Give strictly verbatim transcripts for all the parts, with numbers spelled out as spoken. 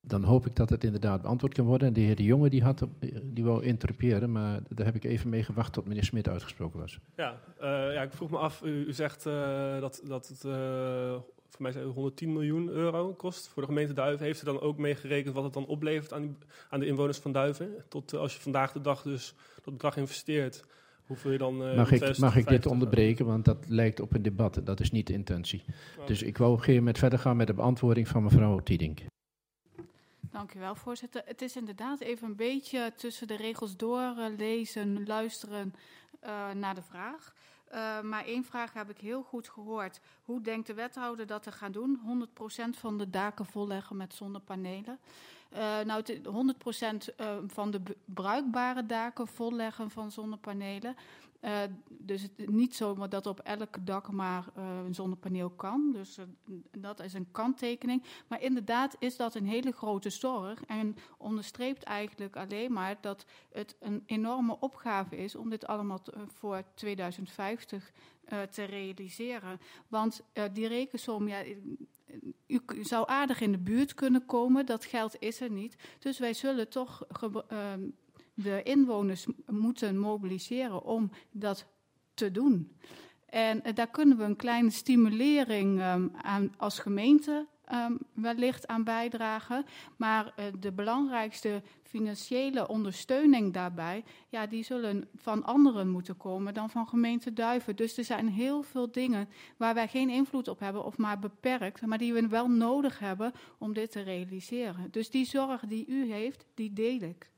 Dan hoop ik dat het inderdaad beantwoord kan worden. En de heer De Jonge die, had, die wou interruperen, maar daar heb ik even mee gewacht tot meneer Smit uitgesproken was. Ja, uh, ja ik vroeg me af, u, u zegt uh, dat, dat het uh, voor mij zei honderdtien miljoen euro kost voor de gemeente Duiven. Heeft u dan ook meegerekend wat het dan oplevert aan, die, aan de inwoners van Duiven? Tot uh, als je vandaag de dag dus dat bedrag investeert, hoeveel je dan... Uh, mag, ik, mag ik dit onderbreken, want dat lijkt op een debat en dat is niet de intentie. Okay. Dus ik wou op een gegeven moment verder gaan met de beantwoording van mevrouw Tiedink. Dank u wel, voorzitter. Het is inderdaad even een beetje tussen de regels door uh, lezen, luisteren uh, naar de vraag. Uh, maar één vraag heb ik heel goed gehoord. Hoe denkt de wethouder dat te gaan doen? honderd procent van de daken volleggen met zonnepanelen. Uh, nou, honderd procent uh, van de bruikbare daken volleggen van zonnepanelen. Uh, dus het, niet zomaar dat op elk dak maar uh, een zonnepaneel kan. Dus uh, dat is een kanttekening. Maar inderdaad is dat een hele grote zorg. En onderstreept eigenlijk alleen maar dat het een enorme opgave is om dit allemaal te, uh, voor tweeduizend vijftig uh, te realiseren. Want uh, die rekensom, ja, u, u zou aardig in de buurt kunnen komen. Dat geld is er niet. Dus wij zullen toch... Ge- uh, de inwoners moeten mobiliseren om dat te doen. En uh, daar kunnen we een kleine stimulering um, aan, als gemeente um, wellicht aan bijdragen. Maar uh, de belangrijkste financiële ondersteuning daarbij, ja, die zullen van anderen moeten komen dan van gemeente Duiven. Dus er zijn heel veel dingen waar wij geen invloed op hebben of maar beperkt, maar die we wel nodig hebben om dit te realiseren. Dus die zorg die u heeft, die deel ik.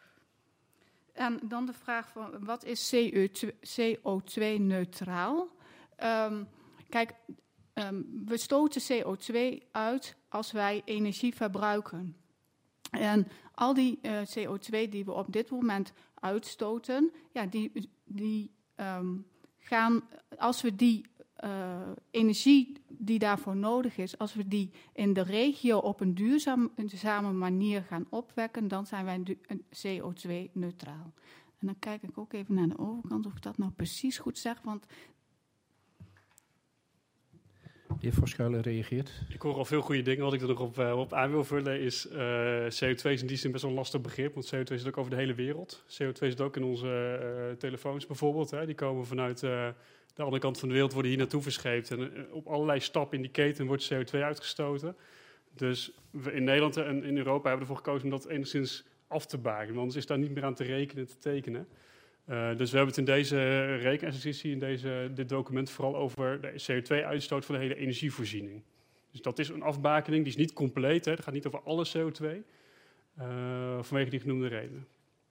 En dan de vraag van, wat is C O twee neutraal? Um, kijk, um, we stoten C O twee uit als wij energie verbruiken. En al die uh, C O twee die we op dit moment uitstoten, ja, die, die um, gaan, als we die uh, energie die daarvoor nodig is, als we die in de regio op een duurzame manier gaan opwekken, dan zijn wij du- C O twee neutraal. En dan kijk ik ook even naar de overkant of ik dat nou precies goed zeg, want... De heer Verschuilen reageert. Ik hoor al veel goede dingen. Wat ik er nog op, uh, op aan wil vullen is... Uh, C O twee is in die zin best wel een lastig begrip. Want C O twee zit ook over de hele wereld. C O twee zit ook in onze uh, telefoons bijvoorbeeld. Hè. Die komen vanuit uh, de andere kant van de wereld, worden hier naartoe verscheept. En uh, op allerlei stappen in die keten wordt C O twee uitgestoten. Dus we in Nederland en in Europa hebben ervoor gekozen om dat enigszins af te bakenen. Want anders is daar niet meer aan te rekenen, te tekenen. Uh, dus we hebben het in deze rekenexercitie, in deze, dit document, vooral over de C O twee uitstoot van de hele energievoorziening. Dus dat is een afbakening, die is niet compleet. Hè. Het gaat niet over alle C O twee, uh, vanwege die genoemde redenen.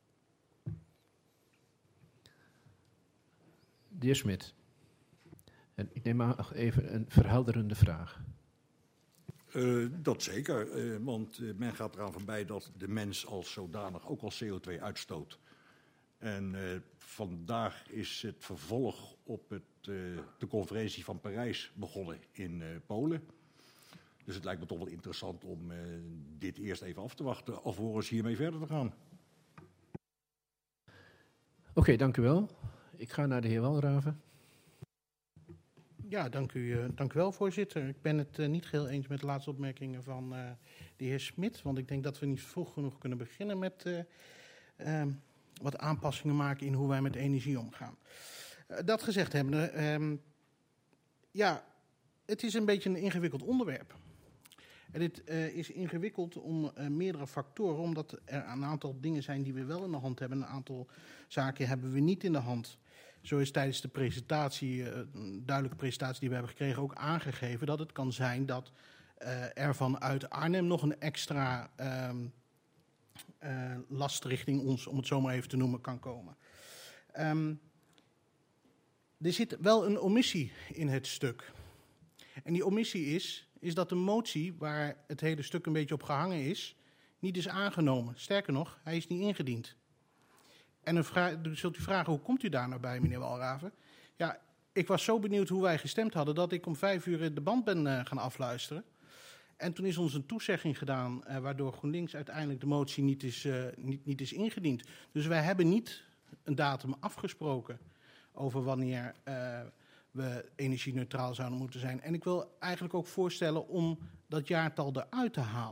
De heer Smit. En ik neem maar even een verhelderende vraag. Uh, dat zeker, uh, want uh, men gaat eraan voorbij dat de mens als zodanig ook al C O twee uitstoot. En uh, vandaag is het vervolg op het, uh, de conferentie van Parijs begonnen in uh, Polen. Dus het lijkt me toch wel interessant om uh, dit eerst even af te wachten, alvorens hiermee verder te gaan. Oké, okay, dank u wel. Ik ga naar de heer Walraven. Ja, dank u, uh, dank u wel, voorzitter. Ik ben het uh, niet geheel eens met de laatste opmerkingen van uh, de heer Smit. Want ik denk dat we niet vroeg genoeg kunnen beginnen met uh, uh, wat aanpassingen maken in hoe wij met energie omgaan. Uh, dat gezegd hebbende, um, ja, het is een beetje een ingewikkeld onderwerp. En dit uh, is ingewikkeld om uh, meerdere factoren, omdat er een aantal dingen zijn die we wel in de hand hebben. Een aantal zaken hebben we niet in de hand. Zo is tijdens de presentatie, uh, een duidelijke presentatie die we hebben gekregen, ook aangegeven dat het kan zijn dat uh, er vanuit Arnhem nog een extra uh, uh, last richting ons, om het zo maar even te noemen, kan komen. Um, er zit wel een omissie in het stuk. En die omissie is, is dat de motie waar het hele stuk een beetje op gehangen is, niet is aangenomen. Sterker nog, hij is niet ingediend. En dan vraag, zult u vragen, hoe komt u daar nou bij, meneer Walraven? Ja, ik was zo benieuwd hoe wij gestemd hadden dat ik om vijf uur de band ben uh, gaan afluisteren. En toen is ons een toezegging gedaan, uh, waardoor GroenLinks uiteindelijk de motie niet is, uh, niet, niet is ingediend. Dus wij hebben niet een datum afgesproken over wanneer uh, we energie-neutraal zouden moeten zijn. En ik wil eigenlijk ook voorstellen om dat jaartal eruit te halen.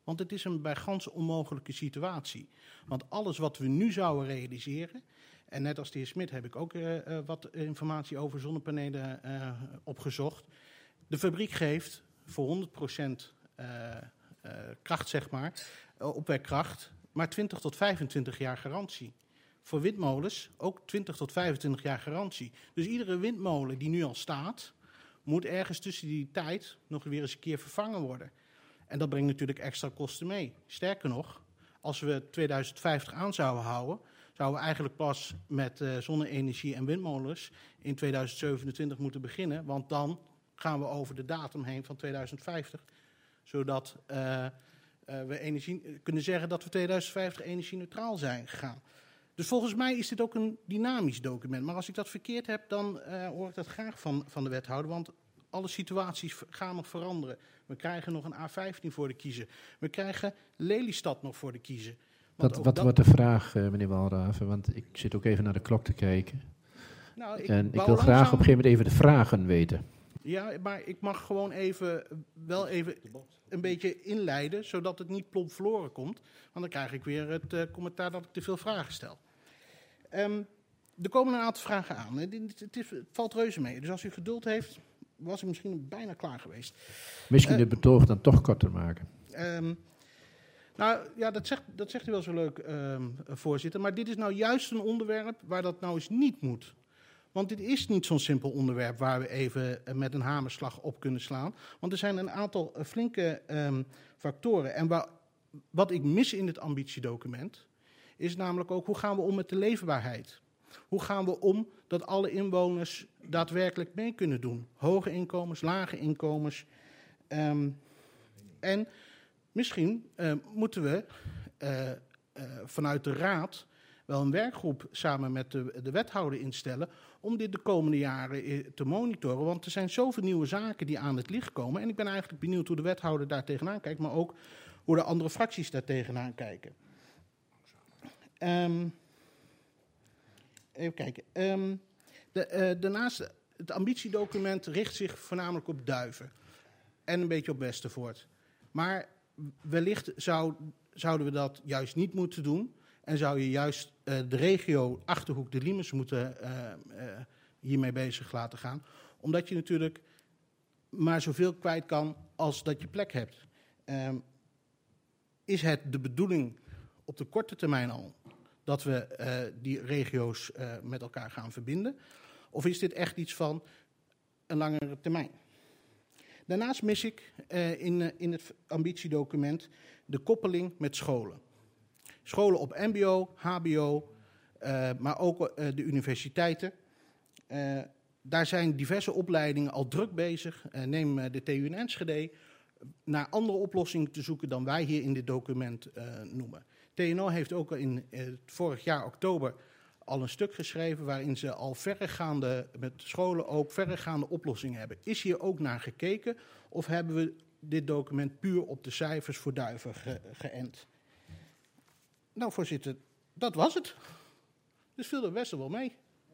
Want het is een bij gans onmogelijke situatie. Want alles wat we nu zouden realiseren, en net als de heer Smit heb ik ook uh, uh, wat informatie over zonnepanelen uh, opgezocht. De fabriek geeft voor honderd procent uh, uh, kracht, zeg maar, uh, opwekkracht, maar twintig tot vijfentwintig jaar garantie. Voor windmolens ook twintig tot vijfentwintig jaar garantie. Dus iedere windmolen die nu al staat, moet ergens tussen die tijd nog weer eens een keer vervangen worden. En dat brengt natuurlijk extra kosten mee. Sterker nog, als we tweeduizend vijftig aan zouden houden, zouden we eigenlijk pas met uh, zonne-energie en windmolens in tweeduizend zevenentwintig moeten beginnen. Want dan gaan we over de datum heen van tweeduizend vijftig. Zodat uh, uh, we energie, kunnen zeggen dat we tweeduizend vijftig energie-neutraal zijn gegaan. Dus volgens mij is dit ook een dynamisch document. Maar als ik dat verkeerd heb, dan uh, hoor ik dat graag van, van de wethouder. Want alle situaties gaan nog veranderen. We krijgen nog een A vijftien voor de kiezer. We krijgen Lelystad nog voor de kiezer. Wat, wat dat... wordt de vraag, uh, meneer Walraven? Want ik zit ook even naar de klok te kijken. Nou, ik en ik wil langzaam... graag op een gegeven moment even de vragen weten. Ja, maar ik mag gewoon even, wel even een beetje inleiden, zodat het niet plomp verloren komt. Want dan krijg ik weer het uh, commentaar dat ik te veel vragen stel. Um, er komen een aantal vragen aan. Het, het, is, het valt reuze mee. Dus als u geduld heeft, was ik misschien bijna klaar geweest. Misschien uh, het betoog dan toch korter maken. Um, nou ja, dat zegt, dat zegt u wel zo leuk, um, voorzitter. Maar dit is nou juist een onderwerp waar dat nou eens niet moet. Want dit is niet zo'n simpel onderwerp waar we even met een hamerslag op kunnen slaan. Want er zijn een aantal flinke um, factoren. En waar, wat ik mis in het ambitiedocument is namelijk ook hoe gaan we om met de leefbaarheid. Hoe gaan we om dat alle inwoners daadwerkelijk mee kunnen doen. Hoge inkomens, lage inkomens. Um, en misschien uh, moeten we uh, uh, vanuit de raad wel een werkgroep samen met de, de wethouder instellen om dit de komende jaren te monitoren. Want er zijn zoveel nieuwe zaken die aan het licht komen. En ik ben eigenlijk benieuwd hoe de wethouder daar tegenaan kijkt, maar ook hoe de andere fracties daar tegenaan kijken. Um, even kijken. Um, de, uh, daarnaast, het ambitiedocument richt zich voornamelijk op Duiven en een beetje op Westervoort. Maar wellicht zou, zouden we dat juist niet moeten doen. En zou je juist uh, de regio Achterhoek, de Liemers, moeten uh, uh, hiermee bezig laten gaan. Omdat je natuurlijk maar zoveel kwijt kan als dat je plek hebt. Um, is het de bedoeling op de korte termijn al dat we uh, die regio's uh, met elkaar gaan verbinden? Of is dit echt iets van een langere termijn? Daarnaast mis ik uh, in, uh, in het ambitiedocument de koppeling met scholen. Scholen op mbo, hbo, uh, maar ook uh, de universiteiten. Uh, daar zijn diverse opleidingen al druk bezig. Uh, neem uh, de T U in Enschede. Naar andere oplossingen te zoeken dan wij hier in dit document uh, noemen. T N O heeft ook in uh, vorig jaar oktober al een stuk geschreven waarin ze al verregaande, met scholen ook verregaande oplossingen hebben. Is hier ook naar gekeken of hebben we dit document puur op de cijfers voor Duiven ge- geënt? Nou, voorzitter, dat was het. Dus viel er best wel mee.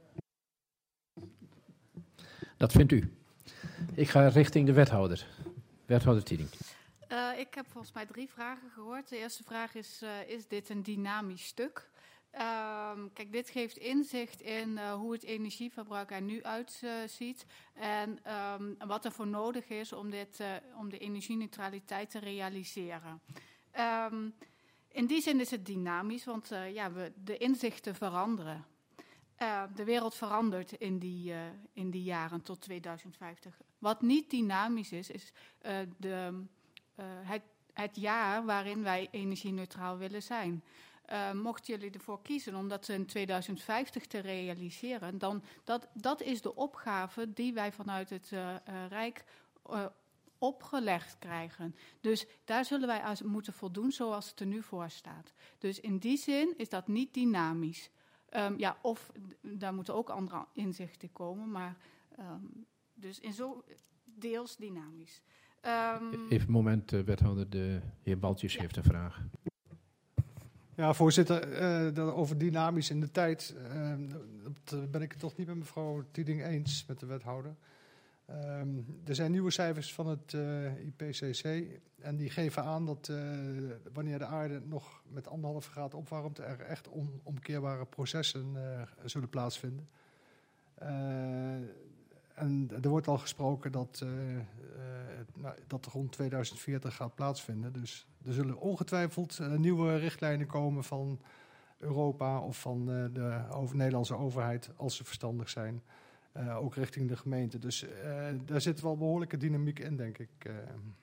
Dat vindt u. Ik ga richting de wethouder. Wethouder Tieding. Uh, ik heb volgens mij drie vragen gehoord. De eerste vraag is, uh, is dit een dynamisch stuk? Uh, kijk, dit geeft inzicht in uh, hoe het energieverbruik er nu uitziet. Uh, en um, wat er voor nodig is om, dit, uh, om de energieneutraliteit te realiseren. Um, In die zin is het dynamisch, want uh, ja, we, de inzichten veranderen. Uh, de wereld verandert in die, uh, in die jaren tot tweeduizend vijftig. Wat niet dynamisch is, is uh, de, uh, het, het jaar waarin wij energie-neutraal willen zijn. Uh, mochten jullie ervoor kiezen om dat in tweeduizend vijftig te realiseren, dan dat, dat is de opgave die wij vanuit het uh, uh, Rijk uh, opgelegd krijgen. Dus daar zullen wij aan moeten voldoen zoals het er nu voor staat. Dus in die zin is dat niet dynamisch. Um, ja, of daar moeten ook andere inzichten komen, maar um, dus in zo deels dynamisch. Um, Even een moment, uh, wethouder, de heer Baltjes ja. heeft een vraag. Ja, voorzitter, uh, over dynamisch in de tijd, uh, dat ben ik het toch niet met mevrouw Tieding eens, met de wethouder. Um, er zijn nieuwe cijfers van het uh, I P C C en die geven aan dat uh, wanneer de aarde nog met anderhalve graad opwarmt, er echt onomkeerbare processen uh, zullen plaatsvinden. Uh, en er wordt al gesproken dat uh, uh, nou, dat rond tweeduizend veertig gaat plaatsvinden. Dus er zullen ongetwijfeld uh, nieuwe richtlijnen komen van Europa of van uh, de over Nederlandse overheid, als ze verstandig zijn. Uh, ook richting de gemeente. Dus uh, daar zit wel behoorlijke dynamiek in, denk ik. Uh.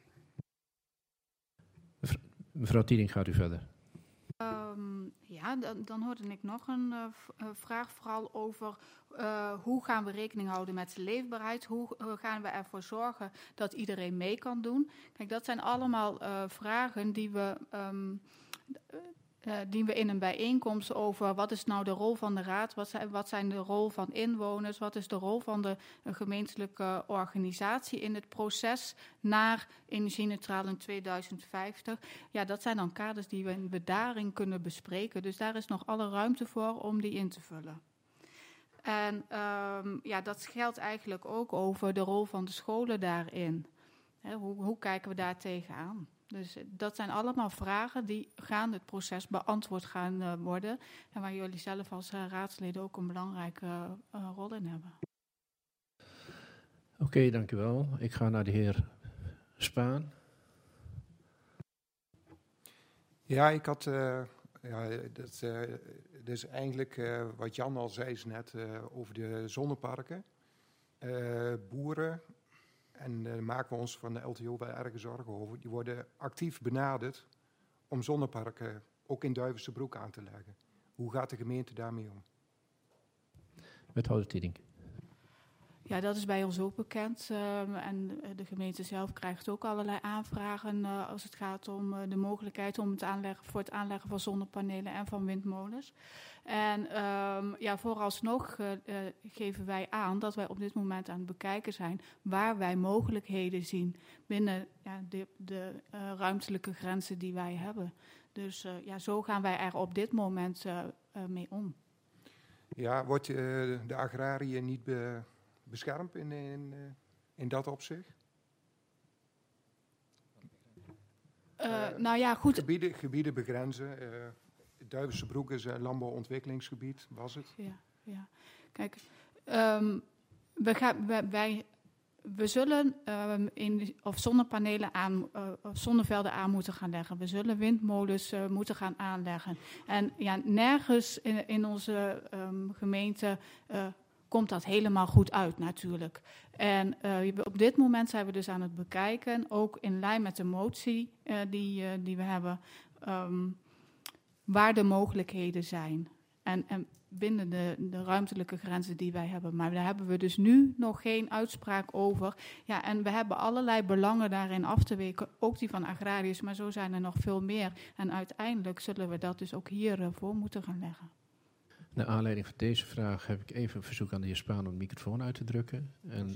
Mevrouw Tieding, gaat u verder. Um, ja, dan, dan hoorde ik nog een uh, v- uh, vraag vooral over uh, hoe gaan we rekening houden met de leefbaarheid? Hoe uh, gaan we ervoor zorgen dat iedereen mee kan doen? Kijk, dat zijn allemaal uh, vragen die we... Um, uh, Uh, die we in een bijeenkomst over wat is nou de rol van de raad, wat zijn, wat zijn de rol van inwoners, wat is de rol van de uh, gemeentelijke organisatie in het proces naar energie-neutraal in tweeduizend vijftig. Ja, dat zijn dan kaders die we, we daarin kunnen bespreken. Dus daar is nog alle ruimte voor om die in te vullen. En um, ja, dat geldt eigenlijk ook over de rol van de scholen daarin. He, hoe, hoe kijken we daar tegenaan? Dus dat zijn allemaal vragen die gaande het proces beantwoord gaan uh, worden. En waar jullie zelf als uh, raadsleden ook een belangrijke uh, rol in hebben. Oké, okay, dank u wel. Ik ga naar de heer Spaan. Ja, ik had... Uh, ja, dat, uh, dus eigenlijk uh, wat Jan al zei is net uh, over de zonneparken. Uh, boeren... En daar uh, maken we ons van de L T O wel erg zorgen over. Die worden actief benaderd om zonneparken ook in Duivensebroek aan te leggen. Hoe gaat de gemeente daarmee om? Wethouder Tieding. Ja, dat is bij ons ook bekend. Uh, en de gemeente zelf krijgt ook allerlei aanvragen uh, als het gaat om uh, de mogelijkheid om het aanleggen, voor het aanleggen van zonnepanelen en van windmolens. En um, ja, vooralsnog uh, uh, geven wij aan dat wij op dit moment aan het bekijken zijn waar wij mogelijkheden zien binnen ja, de, de uh, ruimtelijke grenzen die wij hebben. Dus uh, ja, zo gaan wij er op dit moment uh, uh, mee om. Ja, wordt uh, de agrariër niet be, beschermd in, in, uh, in dat opzicht? Uh, uh, nou ja, goed. Gebieden, gebieden begrenzen. Uh, Duivensebroek is een landbouwontwikkelingsgebied, was het? Ja, ja. Kijk, um, we, gaan, we, wij, we zullen um, in, of zonnepanelen aan, uh, of zonnevelden aan moeten gaan leggen. We zullen windmolens uh, moeten gaan aanleggen. En ja, nergens in, in onze um, gemeente uh, komt dat helemaal goed uit natuurlijk. En uh, op dit moment zijn we dus aan het bekijken, ook in lijn met de motie uh, die, uh, die we hebben, um, waar de mogelijkheden zijn. En, en binnen de, de ruimtelijke grenzen die wij hebben. Maar daar hebben we dus nu nog geen uitspraak over. Ja, en we hebben allerlei belangen daarin af te weken, ook die van agrariërs, maar zo zijn er nog veel meer. En uiteindelijk zullen we dat dus ook hier uh, voor moeten gaan leggen. Naar aanleiding van deze vraag heb ik even een verzoek aan de heer Spaan om de microfoon uit te drukken. En